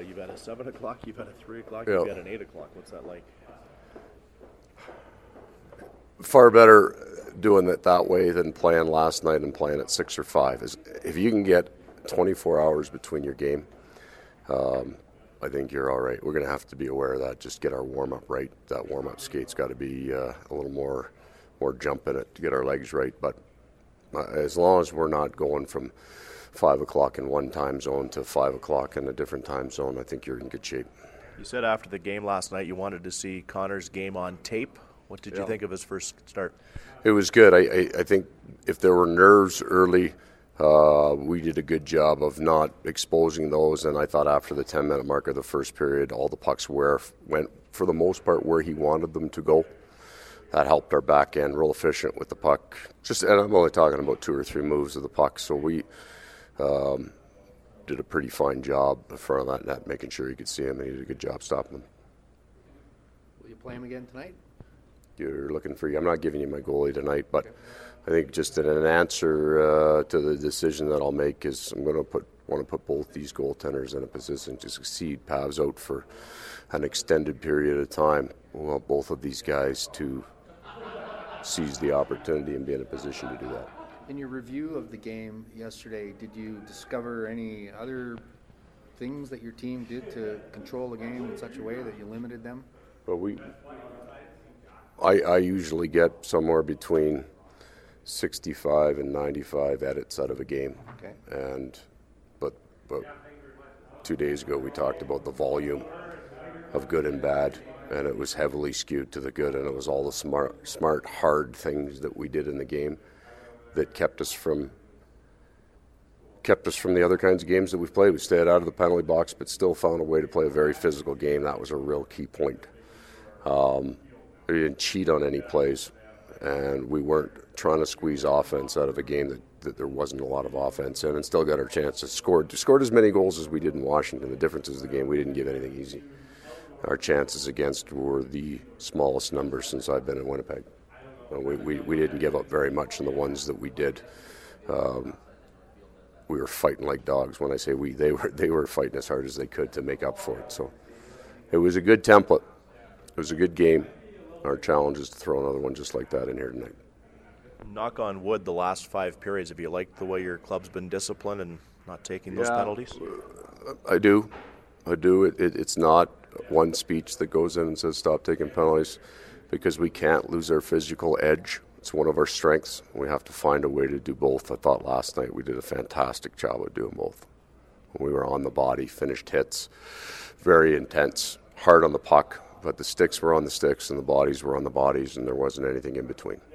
You've had a 7 o'clock, you've had a 3 o'clock, Yeah. you've had an 8 o'clock. What's that like? Far better doing it that way than playing last night and playing at 6 or 5. If you can get 24 hours between your game, I think you're all right. We're going to have to be aware of that. Just get our warm-up right. That warm-up skate's got to be a little more jump in it to get our legs right. But as long as we're not going from 5 o'clock in one time zone to 5 o'clock in a different time zone, I think you're in good shape. You said after the game last night you wanted to see Connor's game on tape. What did you think of his first start? It was good. I think if there were nerves early, we did a good job of not exposing those. And I thought after the 10-minute mark of the first period, all the pucks went, for the most part, where he wanted them to go. That helped our back end, real efficient with the puck. And I'm only talking about 2 or 3 moves of the puck. So we did a pretty fine job in front of that net, making sure you could see him, and he did a good job stopping them. Will you play him again tonight? You're looking for. I'm not giving you my goalie tonight, but I think just in an answer to the decision that I'll make is I'm going to want to put both these goaltenders in a position to succeed. Pav's out for an extended period of time. We want both of these guys to seize the opportunity and be in a position to do that. In your review of the game yesterday, did you discover any other things that your team did to control the game in such a way that you limited them? But I usually get somewhere between 65 and 95 edits out of a game. Okay. But 2 days ago we talked about the volume of good and bad, and it was heavily skewed to the good, and it was all the smart, hard things that we did in the game that kept us from the other kinds of games that we've played. We stayed out of the penalty box, but still found a way to play a very physical game. That was a real key point. We didn't cheat on any plays, and we weren't trying to squeeze offense out of a game that there wasn't a lot of offense in, and still got our chances. Scored as many goals as we did in Washington. The difference is the game, we didn't give anything easy. Our chances against were the smallest numbers since I've been in Winnipeg. We didn't give up very much in the ones that we did. We were fighting like dogs. When I say we, they were fighting as hard as they could to make up for it. So it was a good template. It was a good game. Our challenge is to throw another one just like that in here tonight. Knock on wood, the last 5 periods, have you liked the way your club's been disciplined and not taking those penalties? I do. It's not one speech that goes in and says stop taking penalties, because we can't lose our physical edge. It's one of our strengths. We have to find a way to do both. I thought last night we did a fantastic job of doing both. We were on the body, finished hits, very intense, hard on the puck, but the sticks were on the sticks and the bodies were on the bodies, and there wasn't anything in between.